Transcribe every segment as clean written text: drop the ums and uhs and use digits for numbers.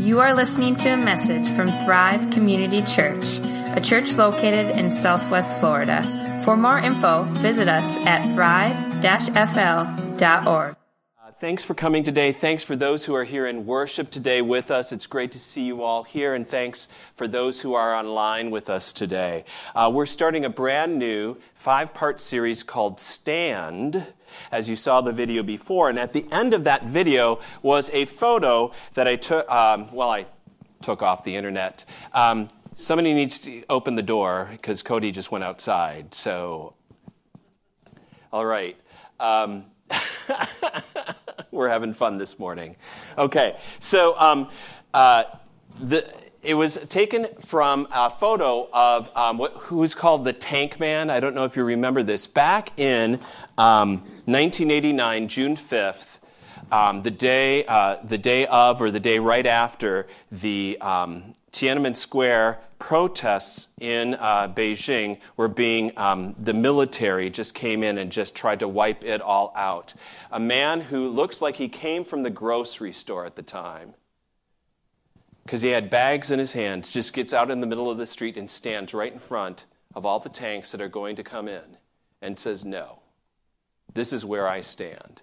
You are listening to a message from Thrive Community Church, a church located in Southwest Florida. For more info, visit us at thrive-fl.org. Thanks for coming today. Thanks for those who are here in worship today with us. It's great to see you all here, and thanks for those who are online with us today. We're starting a brand new 5-part series called Stand, as you saw the video before. And at the end of that video was a photo that I took, I took off the internet. Somebody needs to open the door because Cody just went outside. So, all right. We're having fun this morning. Okay, so it was taken from a photo of who's called the Tank Man. I don't know if you remember this. Back in 1989, June 5th, the day of or the day right after the Tiananmen Square protests in Beijing were being, the military just came in and just tried to wipe it all out. A man who looks like he came from the grocery store at the time, because he had bags in his hands, just gets out in the middle of the street and stands right in front of all the tanks that are going to come in and says, "No, this is where I stand."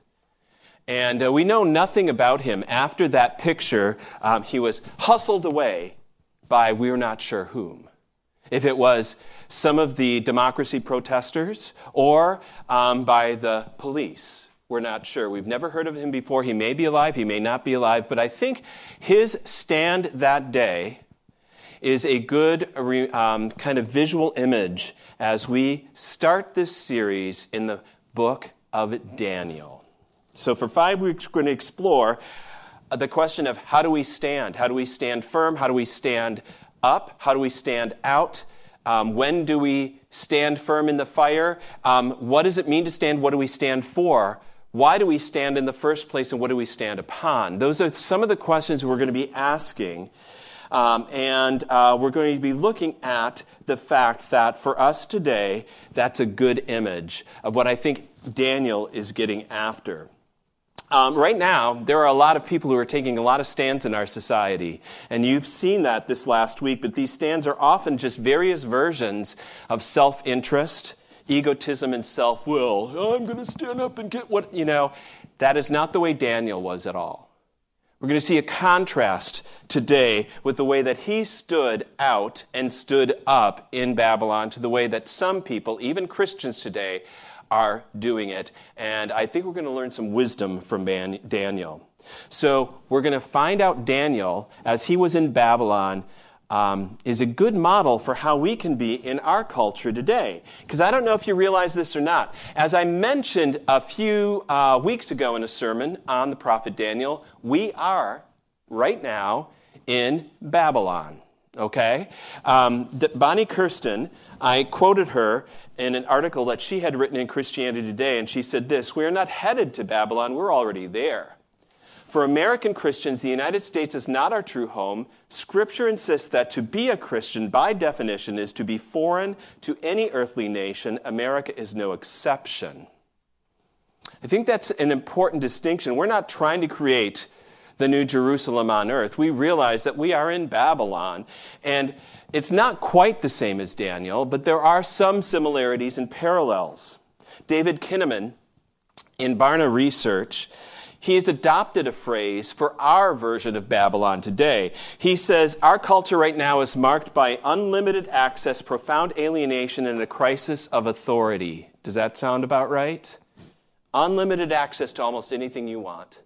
And we know nothing about him. After that picture, he was hustled away by we're not sure whom. If it was some of the democracy protesters or by the police, we're not sure. We've never heard of him before. He may be alive, he may not be alive, but I think his stand that day is a good kind of visual image as we start this series in the book of Daniel. So for 5 weeks, we're going to explore the question of how do we stand? How do we stand firm? How do we stand up? How do we stand out? When do we stand firm in the fire? What does it mean to stand? What do we stand for? Why do we stand in the first place, and what do we stand upon? Those are some of the questions we're going to be asking. And we're going to be looking at the fact that for us today, that's a good image of what I think Daniel is getting after. Right now, there are a lot of people who are taking a lot of stands in our society, and you've seen that this last week, but these stands are often just various versions of self-interest, egotism, and self-will. I'm going to stand up and get what, that is not the way Daniel was at all. We're going to see a contrast today with the way that he stood out and stood up in Babylon to the way that some people, even Christians today, are doing it. And I think we're going to learn some wisdom from Daniel. So we're going to find out Daniel, as he was in Babylon, is a good model for how we can be in our culture today. Because I don't know if you realize this or not. As I mentioned a few weeks ago in a sermon on the prophet Daniel, we are right now in Babylon. Okay? Bonnie Kirsten, I quoted her in an article that she had written in Christianity Today, and she said this: "We are not headed to Babylon, we're already there. For American Christians, the United States is not our true home. Scripture insists that to be a Christian, by definition, is to be foreign to any earthly nation. America is no exception." I think that's an important distinction. We're not trying to create the new Jerusalem on earth. We realize that we are in Babylon, and it's not quite the same as Daniel, but there are some similarities and parallels. David Kinnaman, in Barna Research, he has adopted a phrase for our version of Babylon today. He says, "Our culture right now is marked by unlimited access, profound alienation, and a crisis of authority." Does that sound about right? Unlimited access to almost anything you want.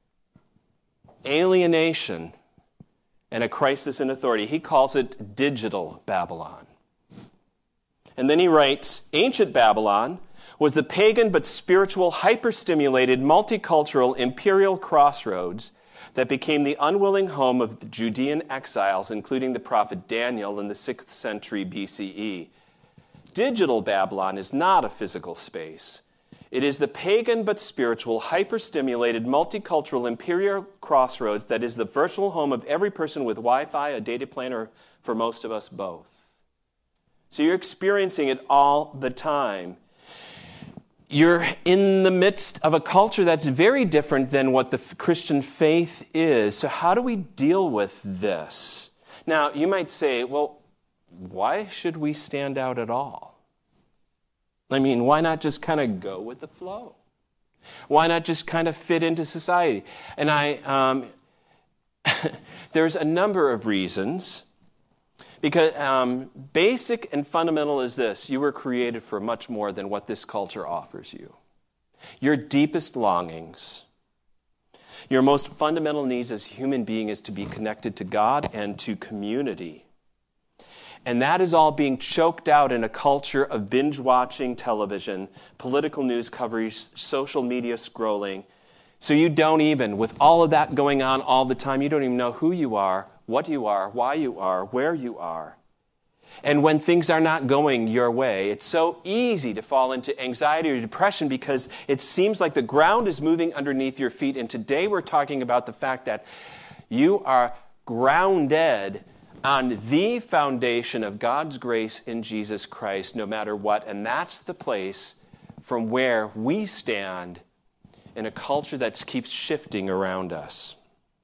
Alienation and a crisis in authority. He calls it digital Babylon. And then he writes, "Ancient Babylon was the pagan but spiritual, hyper-stimulated, multicultural imperial crossroads that became the unwilling home of the Judean exiles, including the prophet Daniel in the 6th century BCE. Digital Babylon is not a physical space. It is the pagan but spiritual, hyper-stimulated, multicultural imperial crossroads that is the virtual home of every person with Wi-Fi, a data plan, or for most of us, both." So you're experiencing it all the time. you're in the midst of a culture that's very different than what the Christian faith is. So how do we deal with this? Now, you might say, well, why should we stand out at all? I mean, why not just kind of go with the flow? Why not just kind of fit into society? And there's a number of reasons. Because basic and fundamental is this: you were created for much more than what this culture offers you. Your deepest longings, your most fundamental needs as a human being is to be connected to God and to community. And that is all being choked out in a culture of binge-watching television, political news coverage, social media scrolling. So you don't even, with all of that going on all the time, you don't even know who you are, what you are, why you are, where you are. And when things are not going your way, it's so easy to fall into anxiety or depression because it seems like the ground is moving underneath your feet. And today we're talking about the fact that you are grounded on the foundation of God's grace in Jesus Christ, no matter what. And that's the place from where we stand in a culture that keeps shifting around us.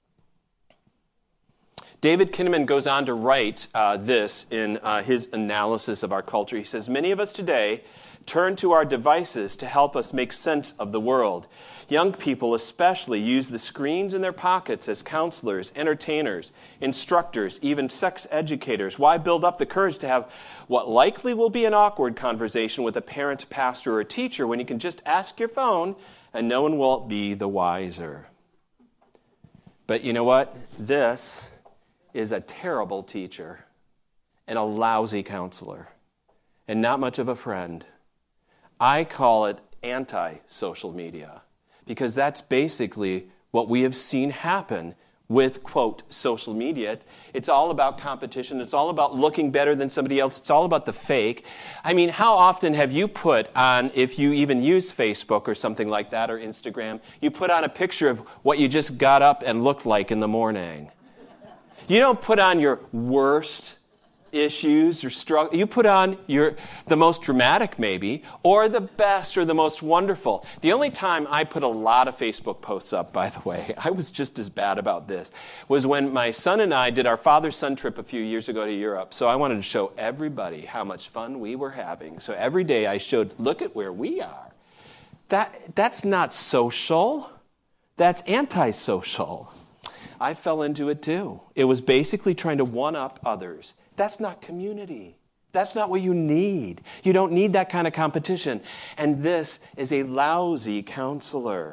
David Kinnaman goes on to write this in his analysis of our culture. He says, many of us today turn to our devices to help us make sense of the world. Young people especially use the screens in their pockets as counselors, entertainers, instructors, even sex educators. Why build up the courage to have what likely will be an awkward conversation with a parent, pastor, or teacher when you can just ask your phone and no one will be the wiser? But you know what? This is a terrible teacher and a lousy counselor and not much of a friend. I call it anti-social media because that's basically what we have seen happen with, quote, social media. It's all about competition. It's all about looking better than somebody else. It's all about the fake. I mean, how often have you put on, if you even use Facebook or something like that or Instagram, you put on a picture of what you just got up and looked like in the morning? You don't put on your worst issues or struggle. You put on the most dramatic maybe, or the best or the most wonderful. The only time I put a lot of Facebook posts up, by the way, I was just as bad about this, was when my son and I did our father-son trip a few years ago to Europe. So I wanted to show everybody how much fun we were having. So every day I showed, look at where we are. That's not social. That's antisocial. I fell into it too. It was basically trying to one-up others. That's not community. That's not what you need. You don't need that kind of competition. And this is a lousy counselor.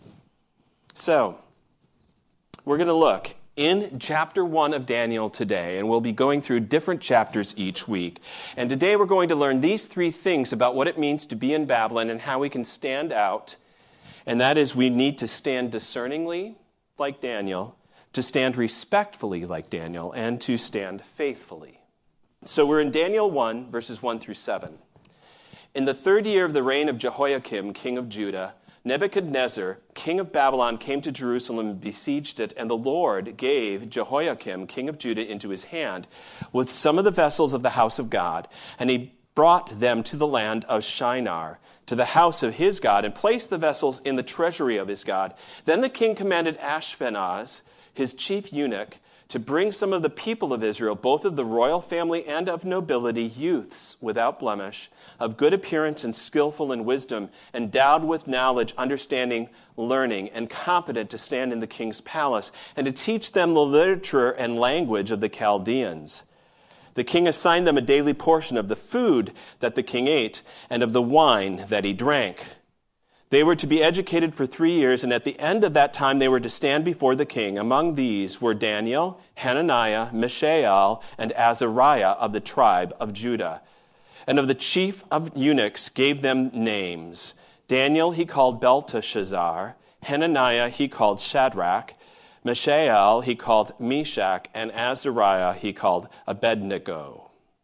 So, we're going to look in chapter 1 of Daniel today, and we'll be going through different chapters each week. And today we're going to learn these 3 things about what it means to be in Babylon and how we can stand out. And that is, we need to stand discerningly, like Daniel, to stand respectfully like Daniel, and to stand faithfully. So we're in Daniel 1, verses 1 through 7. In the 3rd year of the reign of Jehoiakim, king of Judah, Nebuchadnezzar, king of Babylon, came to Jerusalem and besieged it, and the Lord gave Jehoiakim, king of Judah, into his hand with some of the vessels of the house of God, and he brought them to the land of Shinar, to the house of his God, and placed the vessels in the treasury of his God. Then the king commanded Ashpenaz, his chief eunuch, to bring some of the people of Israel, both of the royal family and of nobility, youths without blemish, of good appearance and skillful in wisdom, endowed with knowledge, understanding, learning, and competent to stand in the king's palace, and to teach them the literature and language of the Chaldeans. The king assigned them a daily portion of the food that the king ate and of the wine that he drank. They were to be educated for 3 years, and at the end of that time they were to stand before the king. Among these were Daniel, Hananiah, Mishael, and Azariah of the tribe of Judah. And of the chief of eunuchs gave them names. Daniel he called Belteshazzar, Hananiah he called Shadrach, Mishael he called Meshach, and Azariah he called Abednego.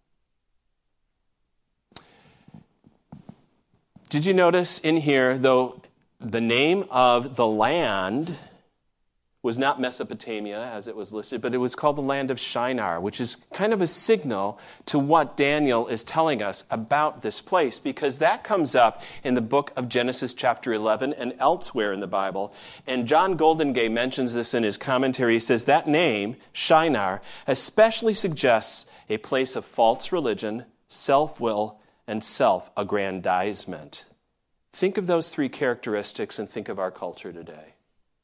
Did you notice in here, though, the name of the land was not Mesopotamia as it was listed, but it was called the land of Shinar, which is kind of a signal to what Daniel is telling us about this place, because that comes up in the book of Genesis chapter 11 and elsewhere in the Bible. And John Goldingay mentions this in his commentary. He says that name, Shinar, especially suggests a place of false religion, self-will, and self-aggrandizement. Think of those three characteristics and think of our culture today.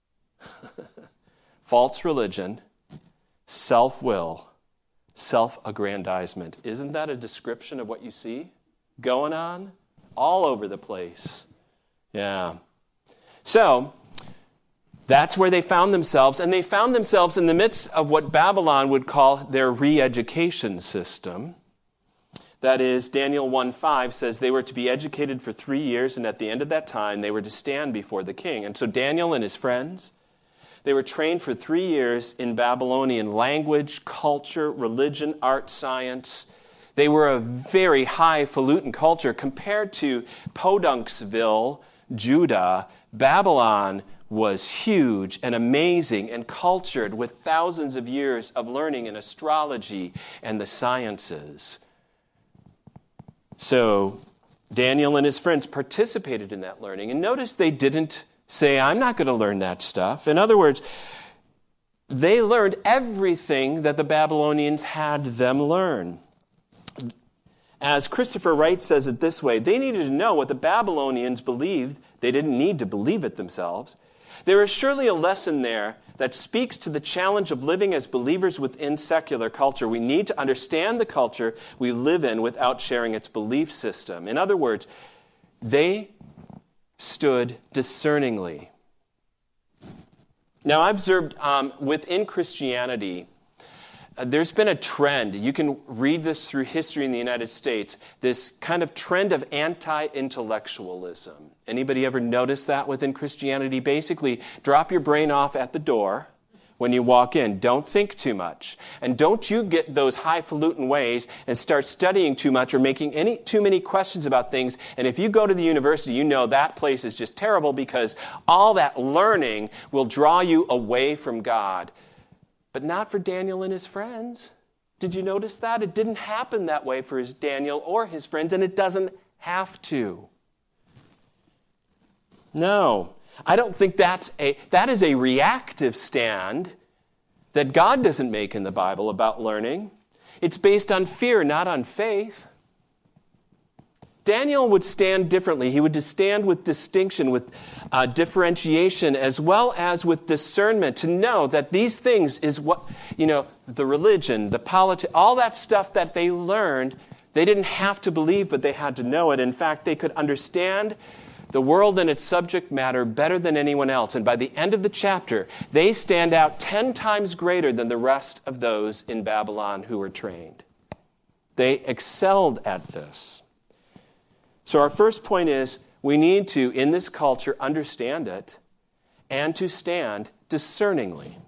False religion, self-will, self-aggrandizement. Isn't that a description of what you see going on all over the place? Yeah. So, that's where they found themselves, and they found themselves in the midst of what Babylon would call their re-education system. That is, Daniel 1:5 says they were to be educated for 3 years, and at the end of that time, they were to stand before the king. And so Daniel and his friends, they were trained for 3 years in Babylonian language, culture, religion, art, science. They were a very highfalutin culture. Compared to Podunksville, Judah, Babylon was huge and amazing and cultured with thousands of years of learning in astrology and the sciences. So Daniel and his friends participated in that learning. And notice they didn't say, I'm not going to learn that stuff. In other words, they learned everything that the Babylonians had them learn. As Christopher Wright says it this way, they needed to know what the Babylonians believed. They didn't need to believe it themselves. There is surely a lesson there that speaks to the challenge of living as believers within secular culture. We need to understand the culture we live in without sharing its belief system. In other words, they stood discerningly. Now, I've observed within Christianity, there's been a trend. You can read this through history in the United States, this kind of trend of anti-intellectualism. Anybody ever notice that within Christianity? Basically, drop your brain off at the door when you walk in. Don't think too much. And don't you get those highfalutin ways and start studying too much or making too many questions about things. And if you go to the university, you know that place is just terrible because all that learning will draw you away from God. But not for Daniel and his friends. Did you notice that? It didn't happen that way for Daniel or his friends, and it doesn't have to. No, I don't think that is a reactive stand that God doesn't make in the Bible about learning. It's based on fear, not on faith. Daniel would stand differently. He would stand with distinction, with differentiation, as well as with discernment, to know that these things is what, the religion, the politics, all that stuff that they learned, they didn't have to believe, but they had to know it. In fact, they could understand the world and its subject matter better than anyone else. And by the end of the chapter, they stand out 10 times greater than the rest of those in Babylon who were trained. They excelled at this. So our first point is we need to, in this culture, understand it and to stand discerningly,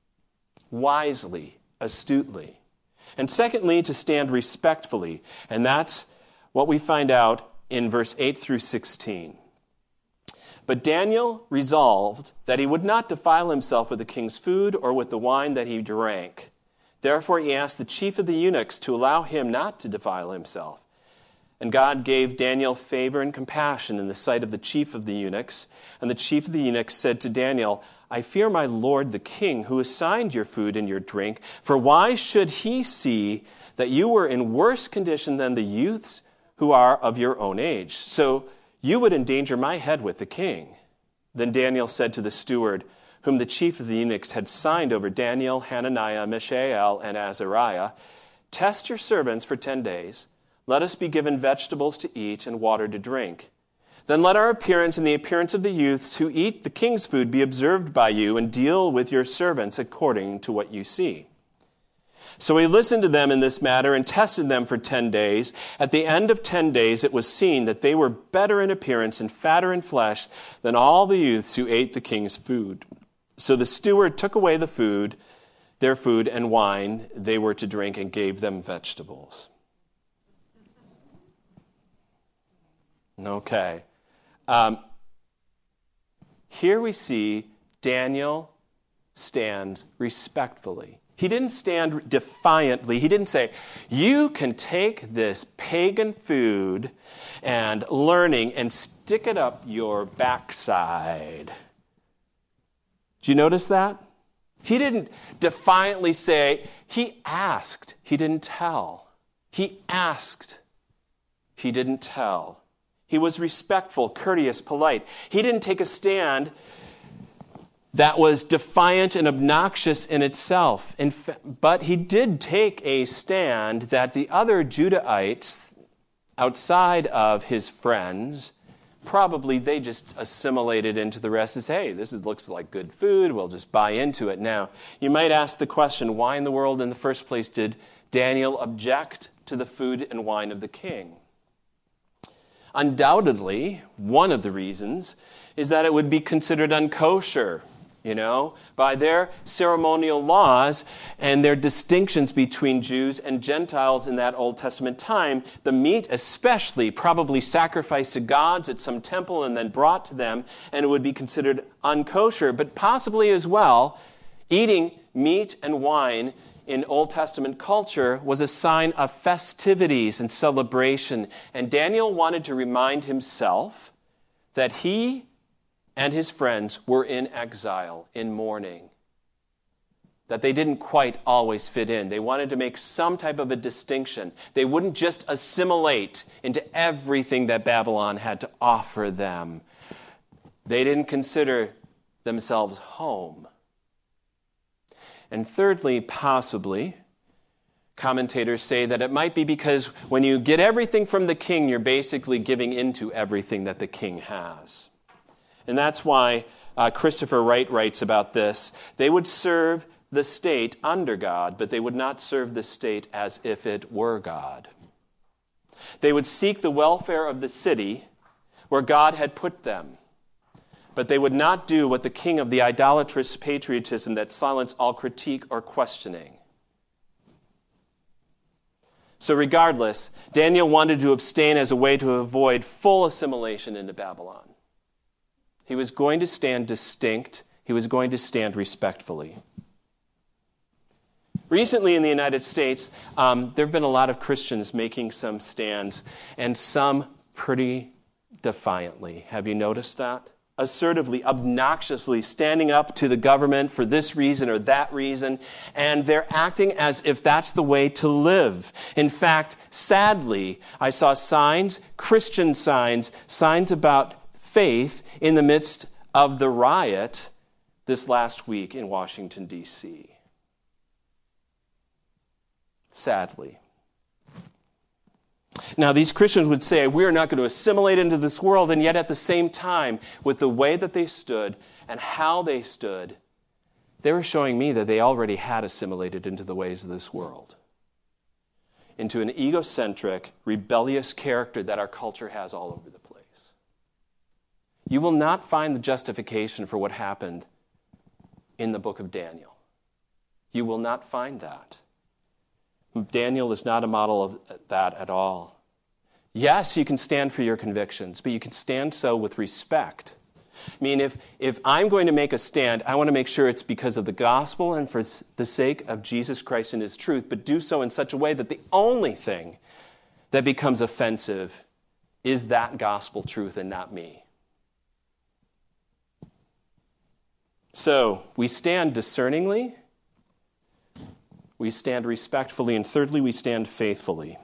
wisely, astutely. And secondly, to stand respectfully. And that's what we find out in verse 8 through 16. But Daniel resolved that he would not defile himself with the king's food or with the wine that he drank. Therefore he asked the chief of the eunuchs to allow him not to defile himself. And God gave Daniel favor and compassion in the sight of the chief of the eunuchs. And the chief of the eunuchs said to Daniel, I fear my lord the king, who assigned your food and your drink. For why should he see that you were in worse condition than the youths who are of your own age? So you would endanger my head with the king. Then Daniel said to the steward, whom the chief of the eunuchs had signed over Daniel, Hananiah, Mishael, and Azariah, test your servants for 10 days. Let us be given vegetables to eat and water to drink. Then let our appearance and the appearance of the youths who eat the king's food be observed by you, and deal with your servants according to what you see. So he listened to them in this matter and tested them for 10 days. At the end of 10 days, it was seen that they were better in appearance and fatter in flesh than all the youths who ate the king's food. So the steward took away their food and wine they were to drink, and gave them vegetables. Okay. Here we see Daniel stands respectfully. He didn't stand defiantly. He didn't say, you can take this pagan food and learning and stick it up your backside. Do you notice that? He didn't defiantly say, he asked, he didn't tell. He asked, he didn't tell. He was respectful, courteous, polite. He didn't take a stand that was defiant and obnoxious in itself. But he did take a stand that the other Judahites, outside of his friends, probably they just assimilated into the rest as, hey, looks like good food, we'll just buy into it. Now, you might ask the question, why in the world in the first place did Daniel object to the food and wine of the king? Undoubtedly, one of the reasons is that it would be considered unkosher, by their ceremonial laws and their distinctions between Jews and Gentiles in that Old Testament time. The meat especially probably sacrificed to gods at some temple and then brought to them, and it would be considered unkosher. But possibly as well, eating meat and wine in Old Testament culture was a sign of festivities and celebration. And Daniel wanted to remind himself that he and his friends were in exile, in mourning, that they didn't quite always fit in. They wanted to make some type of a distinction. They wouldn't just assimilate into everything that Babylon had to offer them. They didn't consider themselves home. And thirdly, possibly, commentators say that it might be because when you get everything from the king, you're basically giving into everything that the king has. And that's why Christopher Wright writes about this. They would serve the state under God, but they would not serve the state as if it were God. They would seek the welfare of the city where God had put them, but they would not do what the king of the idolatrous patriotism that silenced all critique or questioning. So regardless, Daniel wanted to abstain as a way to avoid full assimilation into Babylon. He was going to stand distinct. He was going to stand respectfully. Recently in the United States, there have been a lot of Christians making some stands, and some pretty defiantly. Have you noticed that? Assertively, obnoxiously standing up to the government for this reason or that reason, and they're acting as if that's the way to live. In fact, sadly, I saw signs, Christian signs about faith in the midst of the riot this last week in Washington, D.C. Sadly. Now, these Christians would say, we are not going to assimilate into this world, and yet at the same time, with the way that they stood and how they stood, they were showing me that they already had assimilated into the ways of this world, into an egocentric, rebellious character that our culture has all over the place. You will not find the justification for what happened in the book of Daniel. You will not find that. Daniel is not a model of that at all. Yes, you can stand for your convictions, but you can stand so with respect. I mean, if I'm going to make a stand, I want to make sure it's because of the gospel and for the sake of Jesus Christ and his truth, but do so in such a way that the only thing that becomes offensive is that gospel truth and not me. So, we stand discerningly, we stand respectfully, and thirdly, we stand faithfully.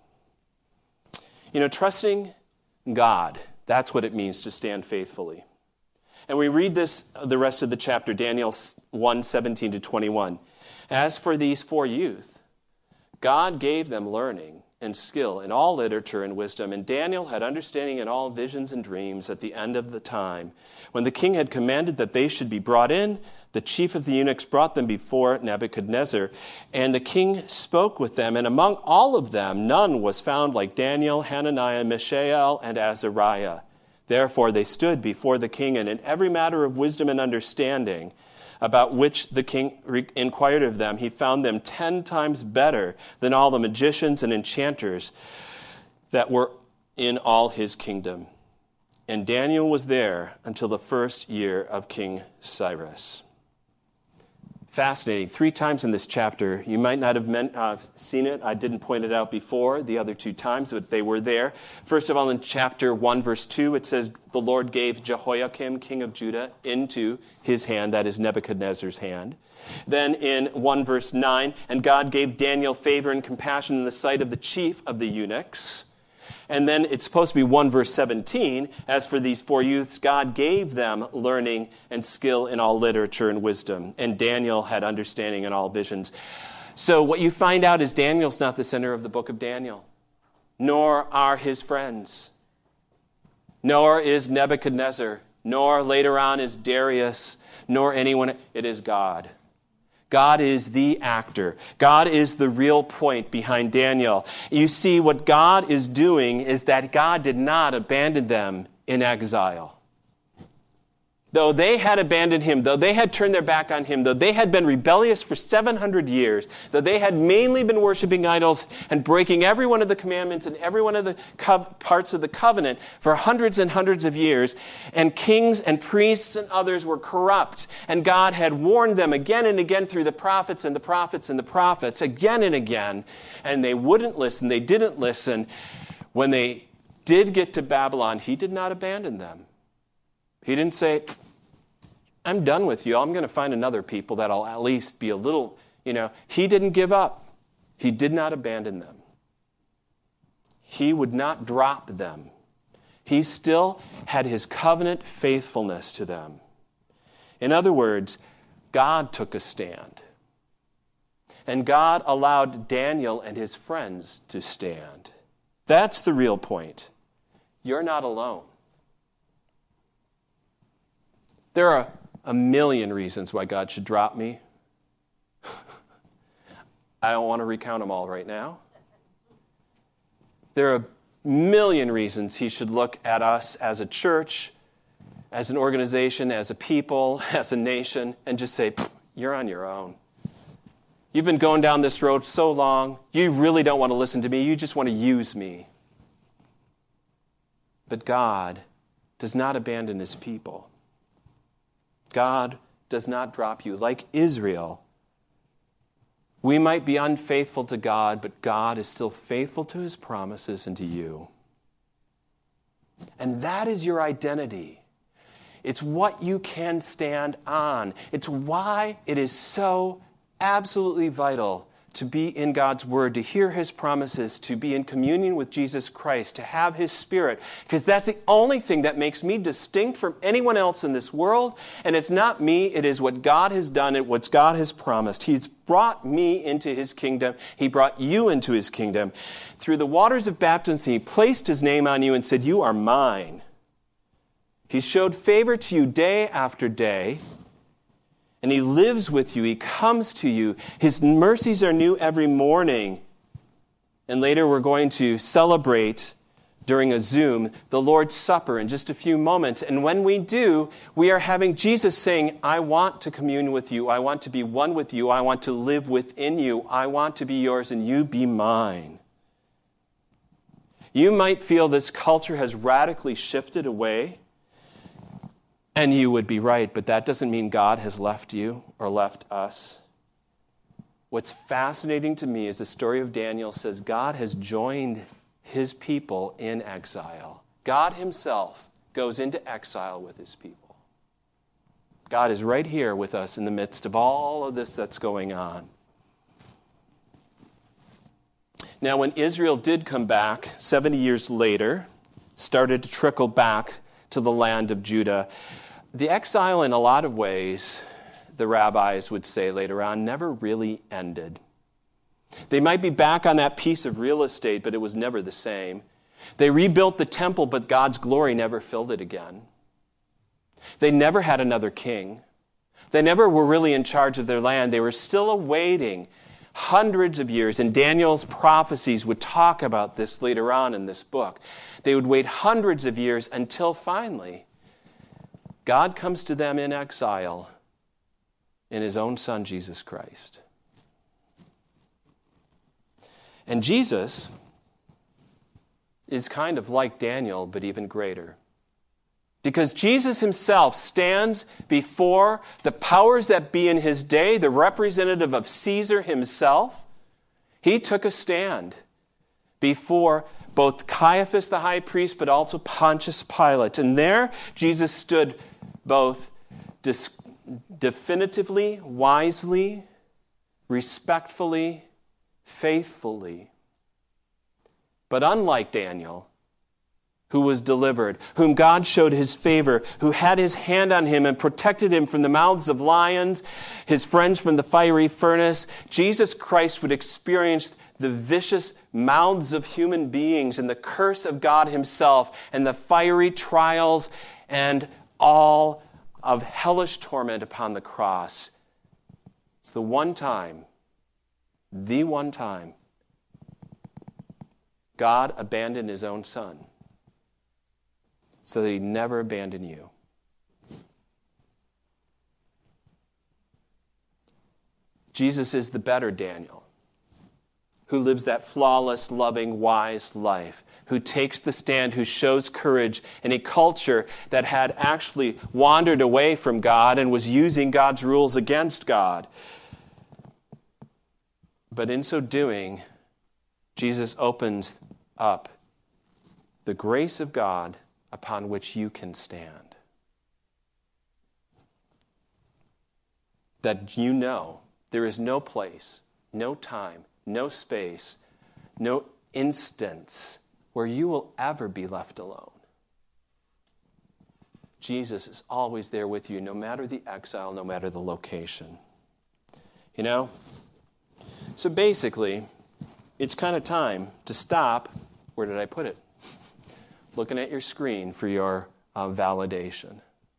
Trusting God, that's what it means to stand faithfully. And we read the rest of the chapter, Daniel 1:17-21. As for these 4 youth, God gave them learning and skill in all literature and wisdom, and Daniel had understanding in all visions and dreams at the end of the time. When the king had commanded that they should be brought in, the chief of the eunuchs brought them before Nebuchadnezzar, and the king spoke with them, and among all of them none was found like Daniel, Hananiah, Mishael, and Azariah. Therefore they stood before the king, and in every matter of wisdom and understanding, about which the king inquired of them, he found them 10 times better than all the magicians and enchanters that were in all his kingdom. And Daniel was there until the first year of King Cyrus. Fascinating. 3 times in this chapter. You might not have seen it. I didn't point it out before the other 2 times, but they were there. First of all, in chapter 1, verse 2, it says, the Lord gave Jehoiakim, king of Judah, into his hand, that is Nebuchadnezzar's hand. Then in 1 verse 9, and God gave Daniel favor and compassion in the sight of the chief of the eunuchs. And then it's supposed to be 1 verse 17, as for these 4 youths, God gave them learning and skill in all literature and wisdom. And Daniel had understanding in all visions. So what you find out is Daniel's not the center of the book of Daniel, nor are his friends, nor is Nebuchadnezzar, nor later on is Darius, nor anyone. It is God. God is the actor. God is the real point behind Daniel. You see, what God is doing is that God did not abandon them in exile. Though they had abandoned him, though they had turned their back on him, though they had been rebellious for 700 years, though they had mainly been worshiping idols and breaking every one of the commandments and every one of the parts of the covenant for hundreds and hundreds of years, and kings and priests and others were corrupt, and God had warned them again and again through the prophets and the prophets and the prophets, again and again, and they wouldn't listen, they didn't listen. When they did get to Babylon, he did not abandon them. He didn't say, I'm done with you. I'm going to find another people that'll at least be a little, He didn't give up. He did not abandon them. He would not drop them. He still had his covenant faithfulness to them. In other words, God took a stand. And God allowed Daniel and his friends to stand. That's the real point. You're not alone. There are a million reasons why God should drop me. I don't want to recount them all right now. There are a million reasons he should look at us as a church, as an organization, as a people, as a nation, and just say, you're on your own. You've been going down this road so long, you really don't want to listen to me, you just want to use me. But God does not abandon his people. God does not drop you. Like Israel, we might be unfaithful to God, but God is still faithful to his promises and to you. And that is your identity. It's what you can stand on. It's why it is so absolutely vital to be in God's Word, to hear his promises, to be in communion with Jesus Christ, to have his Spirit, because that's the only thing that makes me distinct from anyone else in this world. And it's not me, it is what God has done and what God has promised. He's brought me into his kingdom. He brought you into his kingdom. Through the waters of baptism, he placed his name on you and said, you are mine. He showed favor to you day after day. And he lives with you. He comes to you. His mercies are new every morning. And later we're going to celebrate during a Zoom the Lord's Supper in just a few moments. And when we do, we are having Jesus saying, I want to commune with you. I want to be one with you. I want to live within you. I want to be yours and you be mine. You might feel this culture has radically shifted away. And you would be right, but that doesn't mean God has left you or left us. What's fascinating to me is the story of Daniel says God has joined his people in exile. God himself goes into exile with his people. God is right here with us in the midst of all of this that's going on. Now, when Israel did come back 70 years later, started to trickle back to the land of Judah, the exile, in a lot of ways, the rabbis would say later on, never really ended. They might be back on that piece of real estate, but it was never the same. They rebuilt the temple, but God's glory never filled it again. They never had another king. They never were really in charge of their land. They were still awaiting hundreds of years, and Daniel's prophecies would talk about this later on in this book. They would wait hundreds of years until finally God comes to them in exile in his own Son, Jesus Christ. And Jesus is kind of like Daniel, but even greater. Because Jesus himself stands before the powers that be in his day, the representative of Caesar himself. He took a stand before both Caiaphas the high priest, but also Pontius Pilate. And there, Jesus stood both definitively, wisely, respectfully, faithfully. But unlike Daniel, who was delivered, whom God showed his favor, who had his hand on him and protected him from the mouths of lions, his friends from the fiery furnace, Jesus Christ would experience the vicious mouths of human beings and the curse of God himself and the fiery trials and all of hellish torment upon the cross. It's the one time God abandoned his own son so that he'd never abandon you. Jesus is the better Daniel, who lives that flawless, loving, wise life, who takes the stand, who shows courage in a culture that had actually wandered away from God and was using God's rules against God. But in so doing, Jesus opens up the grace of God upon which you can stand. That you know there is no place, no time, no space, no instance where you will ever be left alone. Jesus is always there with you, no matter the exile, no matter the location. You know? So basically, it's kind of time to stop. Where did I put it? Looking at your screen for your validation,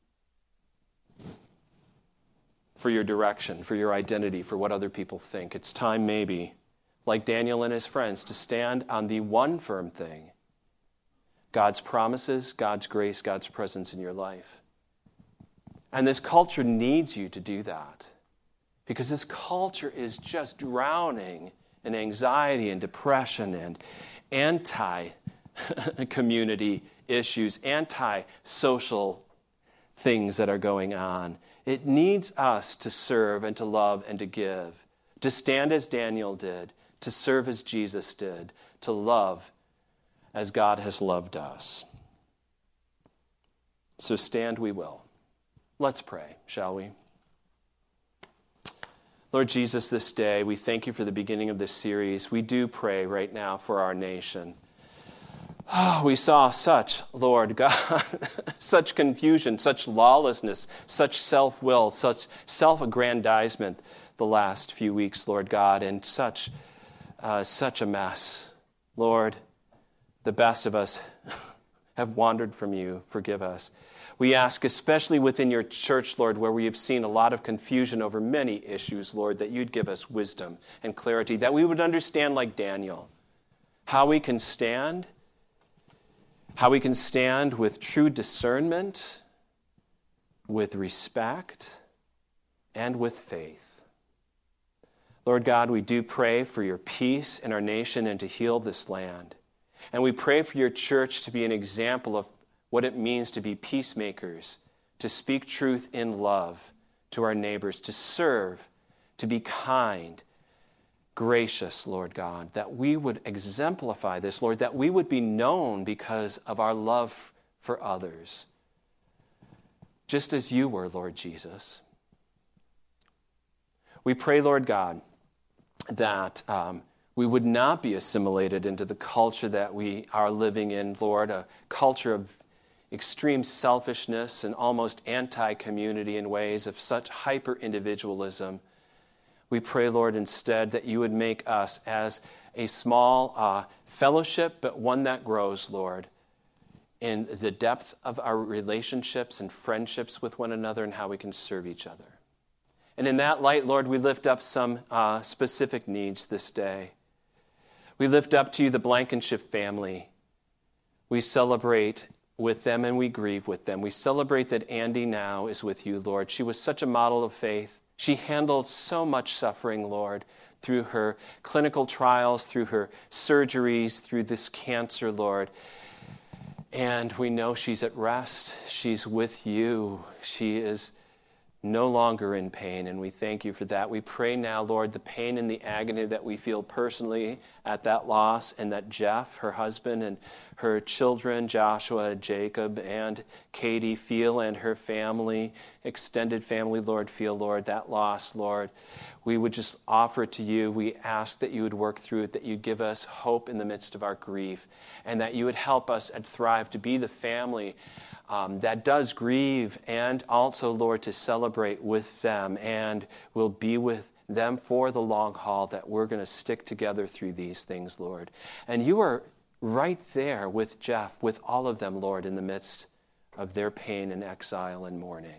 for your direction, for your identity, for what other people think. It's time maybe, like Daniel and his friends, to stand on the one firm thing: God's promises, God's grace, God's presence in your life. And this culture needs you to do that, because this culture is just drowning in anxiety and depression and anti-community issues, anti-social things that are going on. It needs us to serve and to love and to give, to stand as Daniel did, to serve as Jesus did, to love as God has loved us. So stand we will. Let's pray, shall we? Lord Jesus, this day, we thank you for the beginning of this series. We do pray right now for our nation. Oh, we saw such, Lord God, such confusion, such lawlessness, such self-will, such self-aggrandizement the last few weeks, Lord God, and such a mess. Lord, the best of us have wandered from you. Forgive us. We ask, especially within your church, Lord, where we have seen a lot of confusion over many issues, Lord, that you'd give us wisdom and clarity, that we would understand, like Daniel, how we can stand with true discernment, with respect, and with faith. Lord God, we do pray for your peace in our nation and to heal this land. And we pray for your church to be an example of what it means to be peacemakers, to speak truth in love to our neighbors, to serve, to be kind, gracious, Lord God, that we would exemplify this, Lord, that we would be known because of our love for others, just as you were, Lord Jesus. We pray, Lord God, that we would not be assimilated into the culture that we are living in, Lord, a culture of extreme selfishness and almost anti-community in ways of such hyper-individualism. We pray, Lord, instead that you would make us as a small fellowship, but one that grows, Lord, in the depth of our relationships and friendships with one another and how we can serve each other. And in that light, Lord, we lift up some specific needs this day. We lift up to you the Blankenship family. We celebrate with them and we grieve with them. We celebrate that Andy now is with you, Lord. She was such a model of faith. She handled so much suffering, Lord, through her clinical trials, through her surgeries, through this cancer, Lord. And we know she's at rest. She's with you. She is no longer in pain, and we thank you for that. We pray now, Lord, the pain and the agony that we feel personally at that loss, and that Jeff, her husband, and her children, Joshua, Jacob, and Katie feel, and her family, extended family, Lord, feel, Lord, that loss, Lord. We would just offer it to you. We ask that you would work through it, that you'd give us hope in the midst of our grief, and that you would help us at Thrive to be the family that does grieve, and also, Lord, to celebrate with them, and will be with them for the long haul, that we're going to stick together through these things, Lord. And you are right there with Jeff, with all of them, Lord, in the midst of their pain and exile and mourning.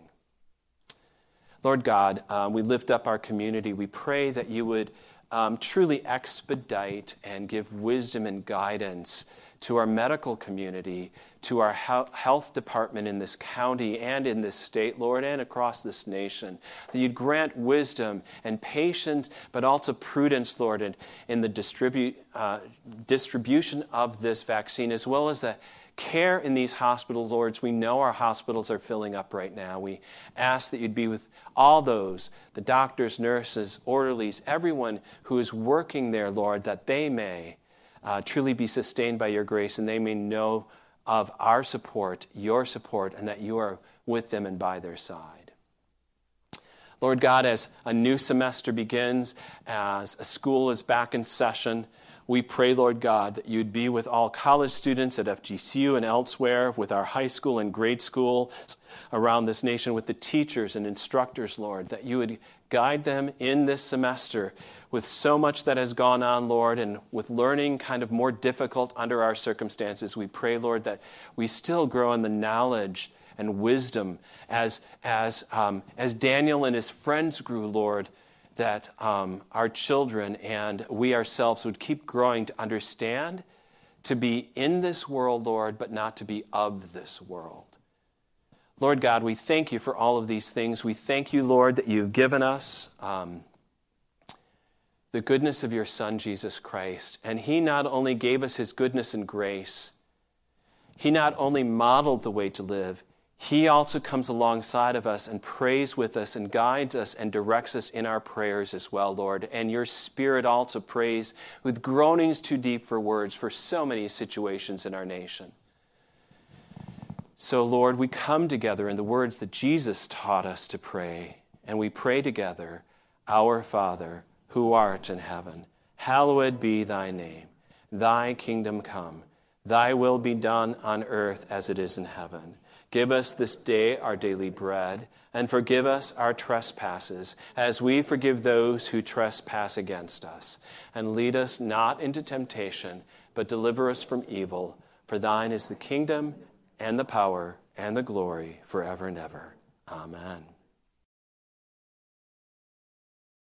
Lord God, we lift up our community. We pray that you would truly expedite and give wisdom and guidance to our medical community, to our health department in this county and in this state, Lord, and across this nation. That you'd grant wisdom and patience, but also prudence, Lord, in the distribution of this vaccine, as well as the care in these hospitals, Lord. We know our hospitals are filling up right now. We ask that you'd be with all those, the doctors, nurses, orderlies, everyone who is working there, Lord, that they may truly be sustained by your grace, and they may know of our support, your support, and that you are with them and by their side. Lord God, as a new semester begins, as a school is back in session, we pray, Lord God, that you'd be with all college students at FGCU and elsewhere, with our high school and grade school around this nation, with the teachers and instructors, Lord, that you would guide them in this semester with so much that has gone on, Lord, and with learning kind of more difficult under our circumstances. We pray, Lord, that we still grow in the knowledge and wisdom as Daniel and his friends grew, Lord, that our children and we ourselves would keep growing to understand, to be in this world, Lord, but not to be of this world. Lord God, we thank you for all of these things. We thank you, Lord, that you've given us the goodness of your Son, Jesus Christ. And he not only gave us his goodness and grace, he not only modeled the way to live, he also comes alongside of us and prays with us and guides us and directs us in our prayers as well, Lord. And your Spirit also prays with groanings too deep for words for so many situations in our nation. So, Lord, we come together in the words that Jesus taught us to pray, and we pray together, Our Father, who art in heaven, hallowed be thy name. Thy kingdom come. Thy will be done on earth as it is in heaven. Give us this day our daily bread, and forgive us our trespasses, as we forgive those who trespass against us. And lead us not into temptation, but deliver us from evil. For thine is the kingdom, and the power, and the glory, forever and ever. Amen.